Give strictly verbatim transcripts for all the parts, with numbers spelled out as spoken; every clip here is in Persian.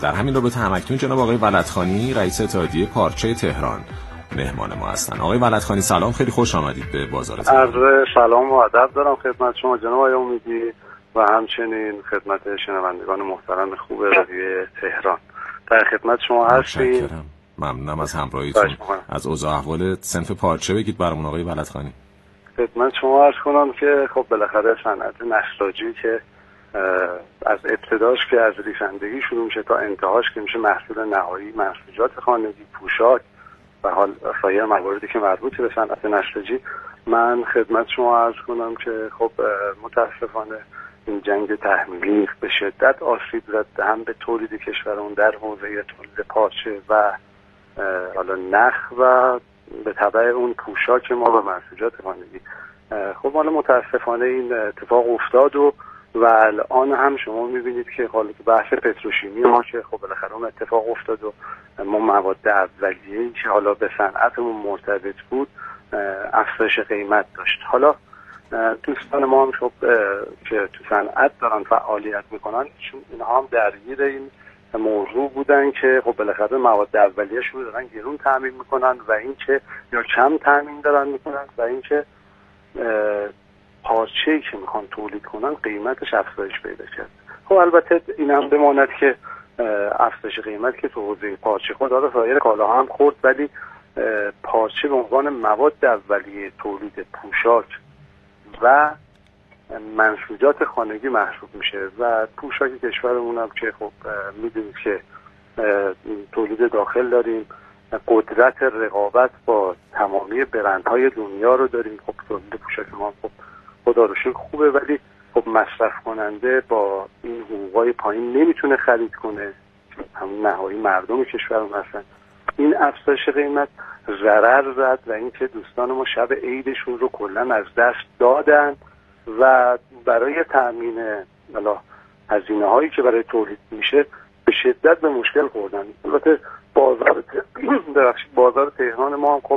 در همین رابطه همکنون جناب آقای ولدخانی رئیس اتحادیه پارچه تهران مهمان ما هستن. آقای ولدخانی سلام، خیلی خوش آمدید به بازار تهران. عرض سلام و ادب دارم خدمت شما جناب آقای امیدی و همچنین خدمت شنوندگان محترم خوب رادیو تهران. در خدمت شما هستیم. ممنونم از همراهیتون. از اوضاع احوال صنف پارچه بگید برامون آقای ولدخانی. خدمت شما عرض کنم که خب بالاخره صنعت نساجی که از ابتداش که از ریسندگی شروع میشه تا انتهاش که میشه محصول نهایی، منسوجات خانگی، پوشاک و حال سایر مواردی که مربوط به صنعت نساجی، من خدمت شما عرض کنم که خب متاسفانه این جنگ تحمیلی به شدت آسیب زد هم به تولید کشورمون در حوزه تولید پارچه و حالا نخ و به تبع اون پوشاک ما و منسوجات خانگی. خب حالا متاسفانه این اتفاق افتاد و و الان هم شما میبینید که حالا که بحث پتروشیمی ما که خب بالاخره اون اتفاق افتاد و ما مواد اولیه‌ای که حالا به صنعتمون مرتبط بود افزایش قیمت داشت. حالا دوستان ما هم خب که تو صنعت دارن فعالیت میکنن اینها هم درگیر این موضوع بودن که خب بالاخره مواد اولیه‌شون رو دارن گرون تامین میکنن و اینکه یا کم تامین دارن میکنن و اینکه پارچه‌ای که میخوان تولید کنن قیمتش افزایش پیدا کرد. خب البته این هم بماند که افزایش قیمت که تو حوزه پارچه خود داره سایر کالاها هم خورد، ولی پارچه به عنوان مواد اولیه تولید پوشاک و منسوجات خانگی محسوب میشه و پوشاک کشورمون هم که خب میدونید که تولید داخل داریم، قدرت رقابت با تمامی برندهای دنیا رو داریم. خب تولید پوشاک ما خب خدا رو شکر خوبه، ولی خب مصرف کننده با این حقوقای پایین نمیتونه خرید کنه، همون نهایی مردم کشورمون هستن. این افزایش قیمت ضرر زد و اینکه دوستان ما شب عیدشون رو کلا از دست دادن و برای تامین حالا هزینه هایی که برای تولید میشه به شدت به مشکل خوردن. البته بازار درخشید بازار تهران ما هم خب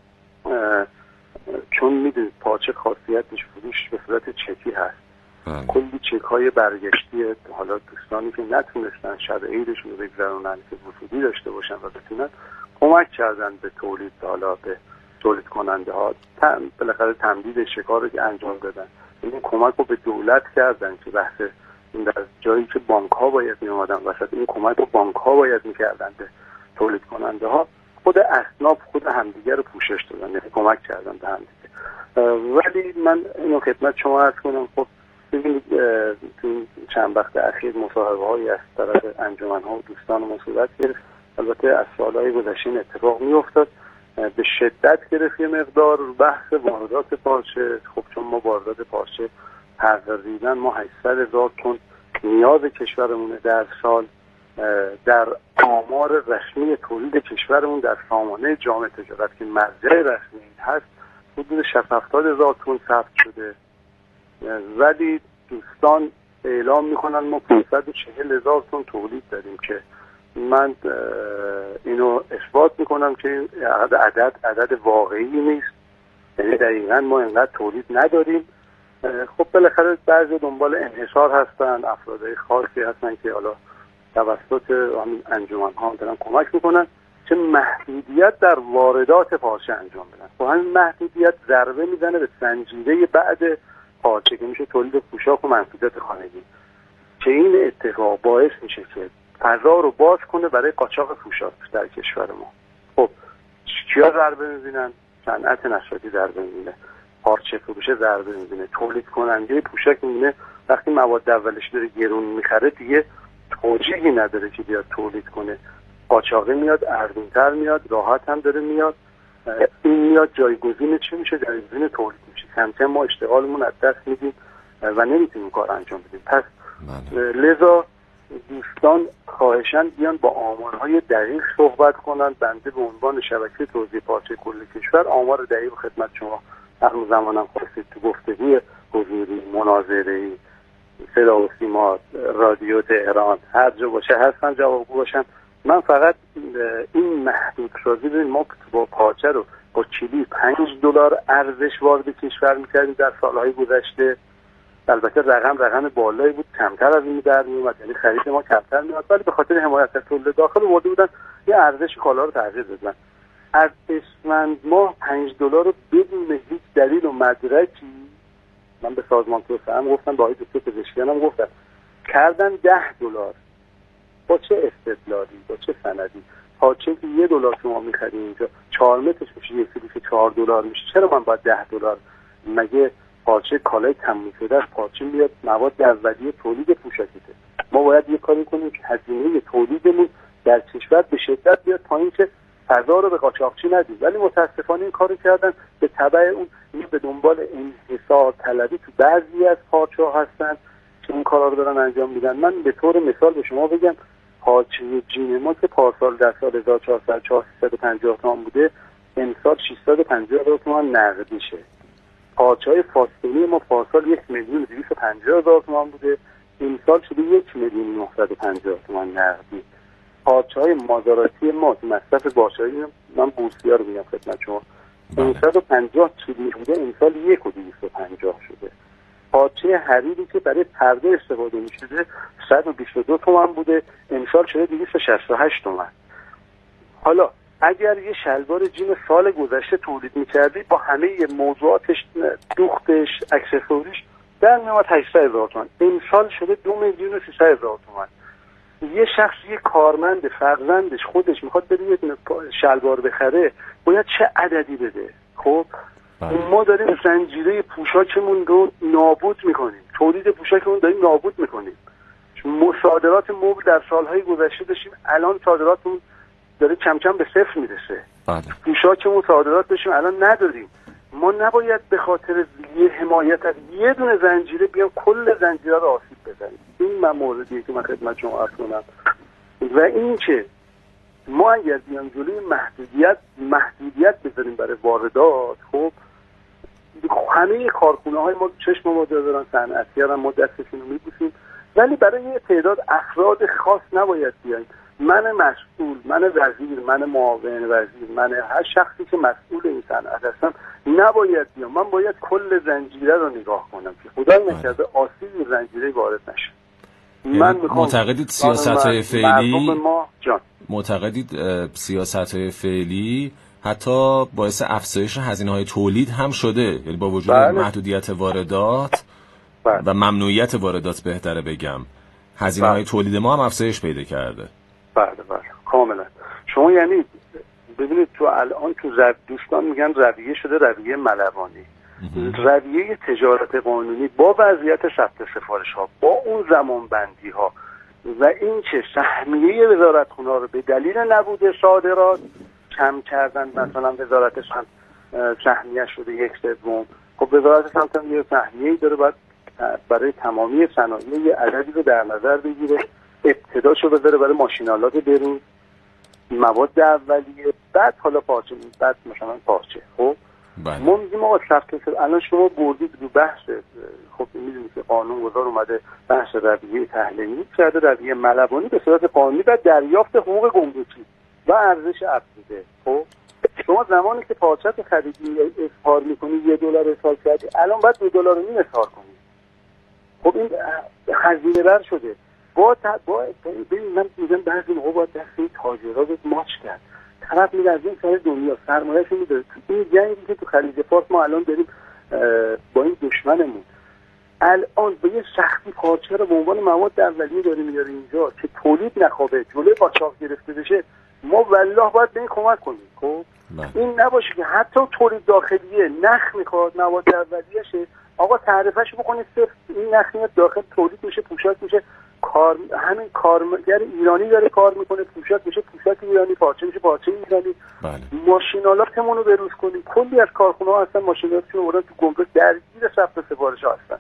چون میدونید پارچه خاصیتش فروش به صورت چکی هست، کلی چک های برگشتی حالا دوستانی که نتونستن شب عیدشون رو بگذرونن که ورودی داشته باشن و بتونن کمک کردن به تولید، حالا به تولید کننده ها بالاخره تمدید شکار رو که انجام دادن. این کمک رو به دولت کردن که بحث این در جایی که بانک ها باید می اومدن وسط این کمک رو بانک ها باید میکردن به تولید کننده ها، خود اصناف خود همدیگر رو پوشش دادن، یعنی کمک کردن به همدیگه. ولی من اینو خدمت شما عرض کنم، خب ببینید تو چند وقت اخیر مصاحبه هایی از طرف انجمن ها و دوستان ما صورت گرفت. البته از سالهای گذشته این اتفاق می افتاد، به شدت گرفت یه مقدار بحث واردات پارچه. خب چون ما واردات پارچه تقریبا ما هشتصد هزار تن نیاز کشورمونه در سال، در آمار رسمی تولید کشورمون در سامانه جامعه تجارت که مرجع رسمی هست حدود شصت هفتاد هزار تن ثبت شده، ولی دوستان اعلام میکنن ما پانصد و چهل هزار تن تولید داریم که من اینو اثبات میکنم که عدد عدد واقعی نیست، یعنی دقیقا ما اینقدر تولید نداریم. خب بالاخره بعضی دنبال انحصار هستن، افرادهای خاصی هستن که حالا توسط همین انجمن ها دارن کمک میکنن که محدودیت در واردات پارچه انجام بدن. خب همین محدودیت ضربه میزنه به زنجیره بعد پارچه که میشه تولید پوشاک و منسوجات خانگی، که این اتفاق باعث میشه که فضا رو باز کنه برای قاچاق پوشاک در کشور ما. خب کیا ضربه میبینن؟ صنعت نساجی ضربه میبینه، پارچه فروش ضربه میبینه، تولید کننده پوشاک میبینه وقتی مواد اولش داره گرون میخره دیگه توجیهی نداره که بیاد تولید کنه، قاچاقی میاد، ارزونتر میاد، راحت هم داره میاد، این میاد جایگزین چی میشه؟ جایگزین تولید میشه. کم کم ما اشتغالمون از دست میدیم و نمیتونیم کار انجام بدیم. پس لذا دوستان خواهشاً بیان با آمارهای دقیق صحبت کنن. بنده به عنوان شبکه توزیع پارچه کل کشور آمار دقیق خدمت شما هر زمانم خواستید تو گفتگوی حضوری، مناظره‌ای، صدا و سیما، رادیو تهران، هر جا باشه هستن جوابگو باشن. من فقط این محدود سازی ببین، ما با پارچه رو با کیلویی پنج دلار ارزش وارد کشور میکردیم در سالهای گذشته البته رقم رقم بالایی بود، کمتر از این در میومد، یعنی خرید ما کمتر میاد، ولی به خاطر حمایت از تولید داخل آورده بودن یه ارزش کالا رو تغییر دادن. از اسفند ماه پنج دلار رو بدون هیچ دلیل و مدرکی، من به سازمان توسعه هم گفتم، با آقای دکتر پزشکیان هم گفتم، کردن ده دلار. با چه استدلالی، با چه سندی؟ پارچه که یه دلار شما می‌خرید اینجا چهار مترش میشه یک کیلو چهار دلار میشه، چرا من باید ده دلار؟ مگه پارچه کالای تموم شده است؟ پارچه میاد مواد اولیه تولید پوشاکیه. ما باید یه کاری کنیم که هزینه تولیدمون در کشور به شدت بیاد پایین که فضا رو به قاچاقچی ندیم، ولی متاسفانه این کارو کردن. به تبع اون به دنبال انحصار طلبی تو بعضی از پارچه‌ها هستن که این کارا رو دارن انجام میدن. من به طور مثال به شما بگم پارچه جین ما که پارسال در سال هزار و چهارصد چهارصد و پنجاه تومان بوده، امسال ششصد و پنجاه هزار تومان نقدیشه. پارچه‌های فاستونی ما پارسال یک میلیون و دویست و پنجاه هزار تومان بوده، امسال شده یک میلیون و نهصد و پنجاه تومان نقدی. پارچه‌های مازاراتی ما که مصرف باشایی، من بورسیا رو میگم خدمت شما، پانصد و پنجاه کیلو بوده، امسال یک و دویست و پنجاه شده. پارچه حریری که برای پرده استفاده می‌شده صد و بیست و دو تومان بوده، امسال شده دویست و شصت و هشت تومان. حالا اگر یه شلوار جین سال گذشته تولید می‌کردی با همه موضوعاتش، دوختش، اکسسوریش، در میاد هشتصد هزار تومان، امسال شده دو میلیون و سیصد هزار تومان. یه شخص، یه کارمند فرزندش خودش میخواد بره یه شلوار بخره، باید چه عددی بده؟ خب ما داریم زنجیره پوشاکمون رو نابود میکنیم، تولید پوشاکمون داریم نابود میکنیم. صادرات مبل در سالهای گذشته داشتیم، الان صادراتمون داره کم کم به صفر میرسه. پوشاکمون صادرات داشتیم، الان نداریم. ما نباید به خاطر یه حمایت از یه دونه زنجیره بیان کل زنجیره رو آسیب بزنیم. این من موردیه که من خدمت شما عرض کنم. و این که ما اگر بیان جلوی محدودیت محدودیت بذاریم برای واردات، خب همه کارخونه های ما چشم ما دارن، صنعتی‌ها هم ما دستشون رو میبوسیم، ولی برای یه تعداد افراد خاص نباید بیایم. من مسئول، من وزیر، من معاون وزیر، من هر شخصی که مسئول این صنعت هستم نباید بیام. من باید کل زنجیره رو نگاه کنم که خدای نکرده آسیب زنجیره وارد نشه. من معتقدید سیاست‌های فعلی ما جان معتقدید سیاست‌های فعلی حتی باعث افزایش هزینه‌های تولید هم شده، یعنی با وجود بله. محدودیت واردات بله. و ممنوعیت واردات بهتره بگم، هزینه‌های بله. تولید ما هم افزایش پیدا کرده. بله بله کاملا. شما یعنی ببینید تو الان تو رد دوستان میگن رویه شده رویه ملوانی. رویه تجارت قانونی با وضعیت ثبت سفارش ها، با اون زمان بندی ها و این که سهمیه وزارتخونه رو به دلیل نبود صادرات کم کردن، مثلا وزارت سمت سهمیه شده یک سوم، خب وزارت سمت هم یه سهمیه‌ای داره، باید برای تمامی صنایع یه عددی رو در نظر بگیره، ابتداشو بذاره برای ماشینالات برون، مواد اولیه، بعد حالا پارچه، بعد مثلا پارچه. خب ما میگیم آقا ثبت، الان شما بردید رو بحث، خب میدونید که قانون گذار اومده بحث رویه تحلیلی کرده، رویه ملوانی به صورت قانونی و دریافت حقوق گمرکی و ارزش افزوده. خب شما زمانی که پارچه رو خریدی اظهار میکنی یه دلار اظهار کردی، الان باید دو دلار و نیم اظهار کنی. خب این هزینه بر شده. با تا با ببین من میگم بعضی موقع با دسته تاجرها رو ماچ کرد. طرف میره از این سر دنیا سرمایه‌اش میده تو این جنگی که تو خلیج فارس ما الان داریم با این دشمنمون، الان به یه سختی پارچه رو به عنوان مواد اولیه داریم میاره اینجا که تولید نخوابه، جلوی قاچاق گرفته بشه. ما والله باید به این کمک کنیم. خب این نباشه که حتی تولید داخلیه نخ میخواد مواد اولیه‌شه، آقا تعرفه‌شو بکنید صفر، این نخ میاد داخل تولید میشه، پوشاک میشه، کار همین کارگر ایرانی داره کار میکنه، پوشاک میشه پوشاک ایرانی، پارچه میشه پارچه ایرانی. بله. ماشینالاتمون رو بروز کنیم. کلی از کارخونه‌ها هستن ماشینالاتشون رو تو گمرک درگیر ثبت سفارش هستن.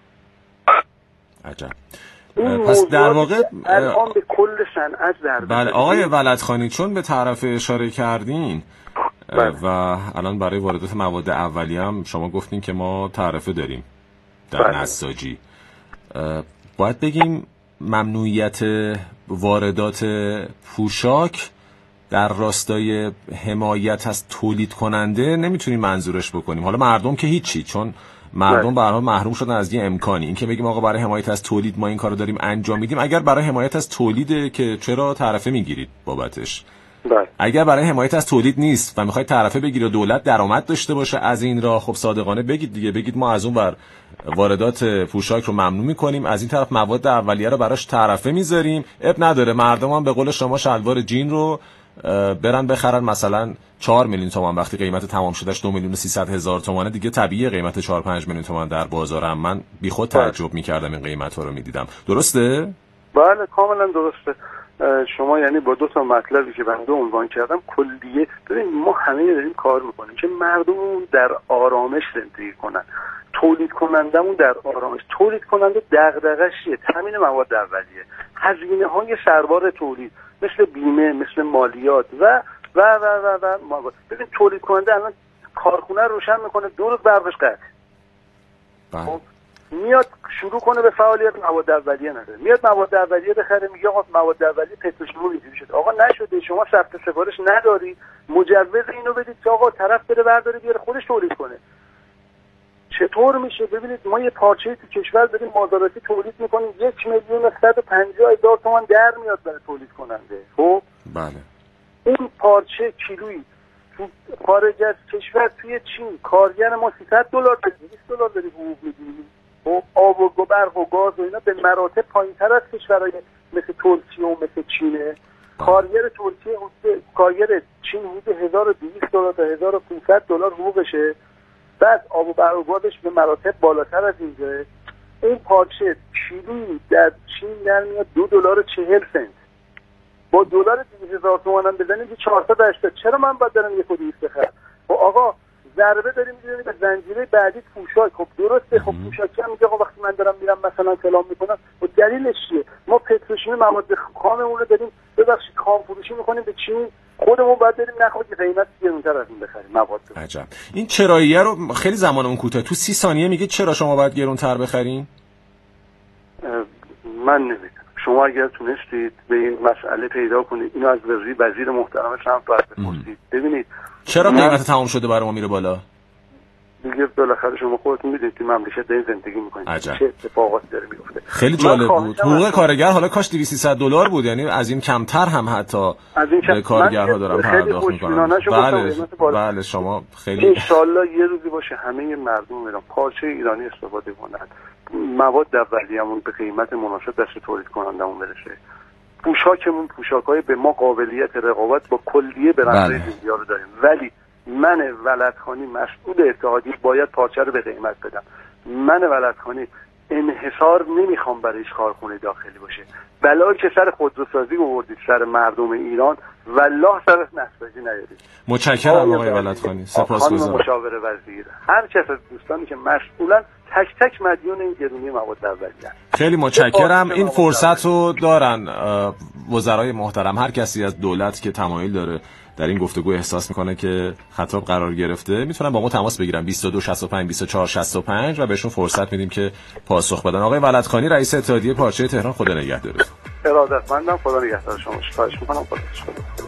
عجب. پس در واقع الان به کل صنعت ضربه. بله آقای ولدخانی، چون به طرف اشاره کردین بله. و الان برای واردات مواد اولیه هم شما گفتین که ما تعرفه داریم در بله. نساجی، باید بگیم ممنوعیت واردات پوشاک در راستای حمایت از تولید کننده نمیتونیم منظورش بکنیم. حالا مردم که هیچی، چون مردم به هر حال محروم شدن از یه امکانی. این که بگیم آقا برای حمایت از تولید ما این کارو داریم انجام میدیم، اگر برای حمایت از تولیده که چرا تعرفه میگیرید بابتش؟ بله. اگر برای حمایت از تولید نیست و میخواید تعرفه بگیره و دولت درآمد داشته باشه از این راه، خب صادقانه بگید دیگه، بگید ما از اون بر واردات پوشاک رو ممنوع میکنیم، از این طرف مواد اولیه رو براش تعرفه میذاریم، اب نداره مردم هم به قول شما شلوار جین رو برن بخرن مثلا چهار میلیون تومان وقتی قیمت تمام شدهش دو میلیون و سیصد هزار تومانه، دیگه طبیعیه قیمت چهار پنج میلیون تومان در بازارم. من بیخود تعجب میکردم این قیمت‌ها رو میدیدم. درسته؟ بله کاملا درسته. شما یعنی با دو تا مطلبی که بنده عنوان کردم کلیه، ببین ما همه داریم کار میکنیم که مردممون در آرامش زندگی کنن، تولید کنندمون در آرامش. تولید کننده دغدغه‌اش چیه؟ تامین مواد اولیه، هزینه های سربار تولید مثل بیمه، مثل مالیات و و و و و مواد. ببین تولید کننده الان کارخونه روشن میکنه، دو روز برقش قطع. خب میاد شروع کنه به فعالیت، مواد اولیه نداره، میاد مواد اولیه بخره، میگه آقا مواد اولیه پتروشیمی اینجوری شد. آقا نشده، شما ثبت سفارش نداری، مجوز اینو بدید که آقا طرف بره برداره بیاره خودش تولید کنه. چطور میشه؟ ببینید ما یه پارچه تو کشور داریم مازاداتی تولید میکنیم، یک میلیون و صد و پنجاه هزار تومان در میاد برای تولید کننده. خب بله اون پارچه کیلویی تو خارج از کشور توی چین کارگر ما سیصد دلار تا دویست دلار داره حقوق میگیریم. خب آب و برق و گاز و اینا به مراتب پایین‌تر از کشورهای مثل ترکیه و مثل چینه. کارگر ترکیه حدود کارگر چین حدود هزار و دویست دلار تا هزار و پانصد دلار حقوقشه. بعد آب و برق و گازش به مراتب بالاتر از اینجا. این پارچه کیلویی در چین در میاد دو دلار و چهل سنت. با دلار دویست هزار تومان هم بزنید که چهارصد و هشتاد. چرا من باید دارم یک و دویست بخرم؟ خب آقا ضربه داریم می‌زنیم به زنجیره بعدی پوشاک. خب درسته، خب پوشاکی هم میگه آقا وقتی من دارم میرم مثلا کلام میکنم و دلیلش چیه؟ ما پتروشیمی مواد خاممون رو داریم ببخشید کام فروشی میکنیم به چین، خودمون باید بریم نخواهی که قیمت گرونتر از این بخریم مواد. عجب. این چراییه رو خیلی زمانمون کوتاه، تو سی ثانیه میگه چرا شما باید گرونتر بخرین؟ من نمیدونم. شما اگر تونستید به این مسئله پیدا کنید اینو از وزیر وزیر محترمش هم باید بپرسید. ببینید چرا قیمت تمام شده برای ما میره بالا؟ دیگه بالاخره شما خودتون میدونید که مملکت دارین زندگی میکنید، چه اتفاقاتی داره میفته. خیلی جالب بود. حقوق کارگر حالا کاش دویست سیصد دلار بود، یعنی از این کمتر هم حتی به کارگرها دارن پرداخت میکنن. بله بله شما خیلی ان شاء الله یه روزی باشه همه مردم ایران پارچه ایرانی استفاده کنند، مواد اولیه‌مون به قیمت مناسب دست تولید کنندمون برسه، پوشاکمون پوشاکای به ما قابلیت رقابت با کلیه برندهای دنیا رو داریم. ولی من ولدخانی مسئول اتحادیه باید پارچه رو به قیمت بدم. من ولدخانی انحصار نمیخوام برایش کارخونه داخلی باشه. بلایی که سر خودروسازی آوردید سر مردم ایران والله سر نساجی نیارید. متشکرم آقای ولدخانی، سپاسگزارم. مشاور وزیر، هر کس از دوستانی که مسئولن تک تک مدیون این گرونی مواد اولیه. خیلی متشکرم. این فرصت رو دارن وزرای محترم، هر کسی از دولت که تمایل داره در این گفتگو احساس میکنه که خطاب قرار گرفته میتونن با ما تماس بگیرن بیست و دو شصت و پنج بیست و چهار شصت و پنج و بهشون فرصت میدیم که پاسخ بدن. آقای ولدخانی رئیس اتحادیه پارچه تهران، خدا نگهدارتون. ارادتمندم، خدا نگهدار شما. خواهش میکنم. خدا